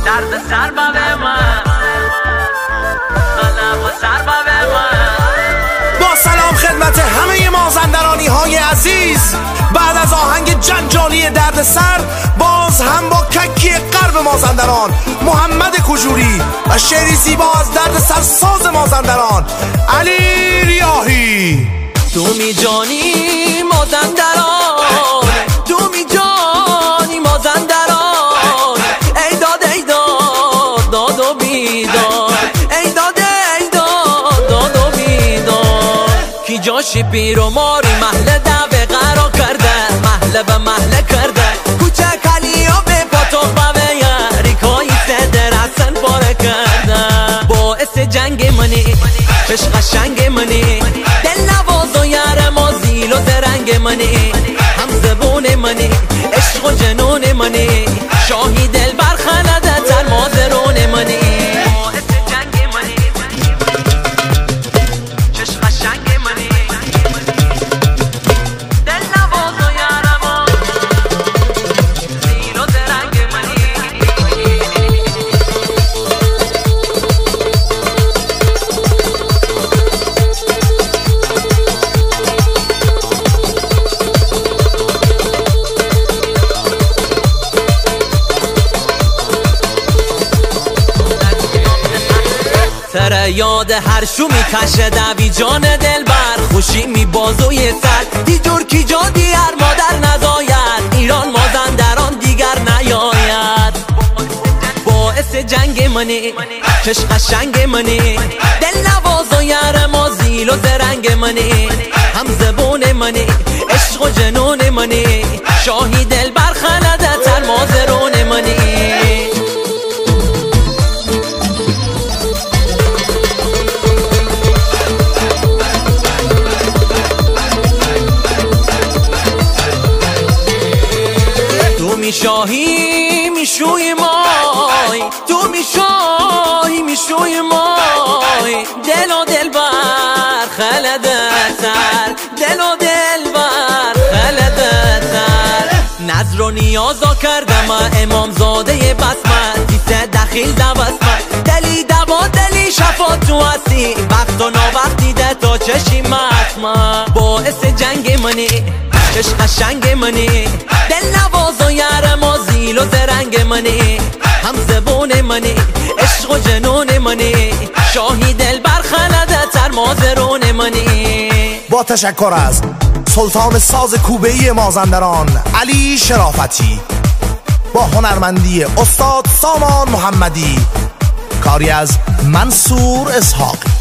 درد سر با من قلب و سر با من. با سلام خدمت همه مازندرانی های عزیز، بعد از آهنگ جنجالی درد سر باز هم با ککی غرب مازندران محمد کجوری و شعری زیبا از درد سر ساز مازندران علی ریاحی. تو می جانی مازندران، تو می جانی مازندران، ای داد ای داد داد و بیداد، ای داد ای داد داد و بیداد. کی جاشی پیر و ماری محله دعوه قرار کرده، محله به محله کرده، کوچک علی و به پاتوق به یاری کایی صدر حسن پاره کرده. باعث جنگ منی چش قشنگ منی، دل نواز و یار مازیل و زرنگ منی، هم زبون منی عشق و جنون منی، شاهی دل برخنده تر مازرون منی. باعث جنگ منی چش قشنگ منی، دل نواز و یار مازیل و زرنگ منی. سر یاد هر شو میکشه دوی جان دل بر، خوشی می بازوی سر دی جور کی جا دیگر مادر نزاید، ایران مازندران دیگر نیاید. باعث جنگ منی چش قشنگ منی، دل نواز و یار مازیل و زرنگ منی، هم زبون منی عشق و جنون منی، شاهی دل برخنده تر مازرون منی. شاهی میشوی مای، تو میشاهی میشوی مای، دل و دل بر خلدتر، دل و دل بر خلدتر. نظر و نیازا کردم امام زاده بسمت، دیسه دخیل دوستمت، دلی دوا دلی شفا تو هستی، وقت و ناوقتی ده تا چشی مطمع. باعث جنگ منی چش قشنگ منی، دل نواز و یار مازیل و زرنگ منی، هم زبون منی عشق و جنون منی، شاهی دل برخنده تر مازرون منی. با تشکر از سلطان ساز کوبه‌ای مازندران علی شرافتی، با هنرمندی استاد سامان محمدی، کاری از منصور اسحاقی.